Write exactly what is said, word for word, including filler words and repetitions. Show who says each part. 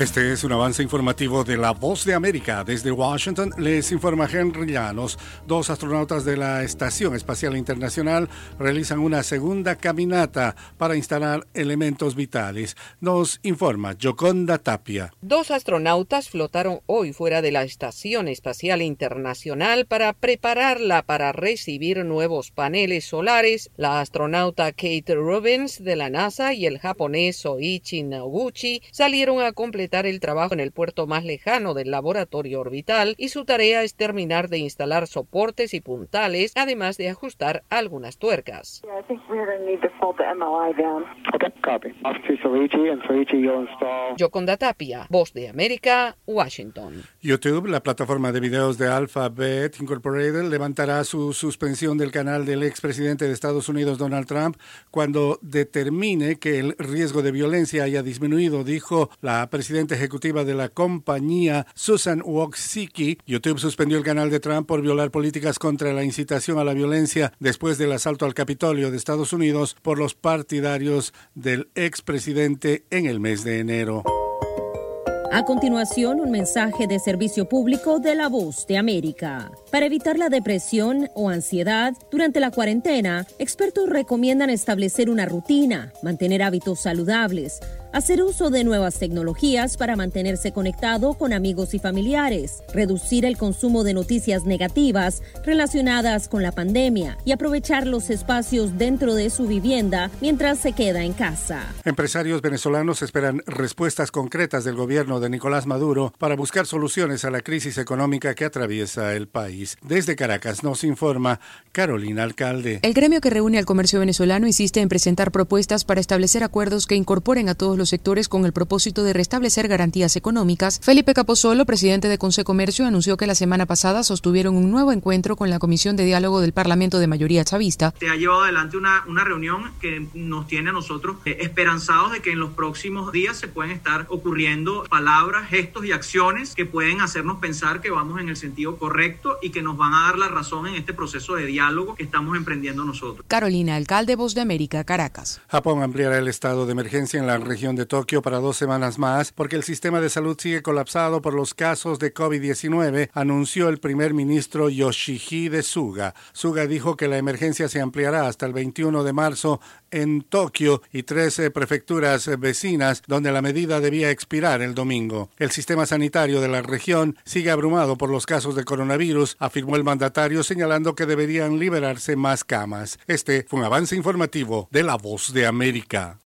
Speaker 1: Este es un avance informativo de La Voz de América. Desde Washington les informa Henry Llanos. Dos astronautas de la Estación Espacial Internacional realizan una segunda caminata para instalar elementos vitales. Nos informa Yoconda Tapia.
Speaker 2: Dos astronautas flotaron hoy fuera de la Estación Espacial Internacional para prepararla para recibir nuevos paneles solares. La astronauta Kate Rubins de la NASA y el japonés Soichi Noguchi salieron a completar el trabajo en el puerto más lejano del laboratorio orbital y su tarea es terminar de instalar soportes y puntales, además de ajustar algunas tuercas. Yoconda Tapia, Voz de América, Washington.
Speaker 1: YouTube, la plataforma de videos de Alphabet Incorporated, levantará su suspensión del canal del expresidente de Estados Unidos, Donald Trump, cuando determine que el riesgo de violencia haya disminuido, dijo la presidenta ejecutiva de la compañía, Susan Wojcicki. YouTube suspendió el canal de Trump por violar políticas contra la incitación a la violencia después del asalto al Capitolio de Estados Unidos por los partidarios del expresidente en el mes de enero.
Speaker 3: A continuación, un mensaje de servicio público de La Voz de América. Para evitar la depresión o ansiedad durante la cuarentena, expertos recomiendan establecer una rutina, mantener hábitos saludables, hacer uso de nuevas tecnologías para mantenerse conectado con amigos y familiares, reducir el consumo de noticias negativas relacionadas con la pandemia y aprovechar los espacios dentro de su vivienda mientras se queda en casa.
Speaker 1: Empresarios venezolanos esperan respuestas concretas del gobierno de Nicolás Maduro para buscar soluciones a la crisis económica que atraviesa el país. Desde Caracas nos informa Carolina Alcalde.
Speaker 4: El gremio que reúne al comercio venezolano insiste en presentar propuestas para establecer acuerdos que incorporen a todos los sectores con el propósito de restablecer garantías económicas. Felipe Capozolo, presidente de Consecomercio, anunció que la semana pasada sostuvieron un nuevo encuentro con la Comisión de Diálogo del Parlamento de mayoría chavista.
Speaker 5: Se ha llevado adelante una, una reunión que nos tiene a nosotros eh, esperanzados de que en los próximos días se pueden estar ocurriendo palabras, gestos y acciones que pueden hacernos pensar que vamos en el sentido correcto y que nos van a dar la razón en este proceso de diálogo que estamos emprendiendo nosotros.
Speaker 4: Carolina Alcalde, Voz de América, Caracas.
Speaker 1: Japón ampliará el estado de emergencia en la región de Tokio para dos semanas más porque el sistema de salud sigue colapsado por los casos de COVID diecinueve, anunció el primer ministro Yoshihide Suga. Suga dijo que la emergencia se ampliará hasta el veintiuno de marzo en Tokio y trece prefecturas vecinas, donde la medida debía expirar el domingo. El sistema sanitario de la región sigue abrumado por los casos de coronavirus, afirmó el mandatario, señalando que deberían liberarse más camas. Este fue un avance informativo de La Voz de América.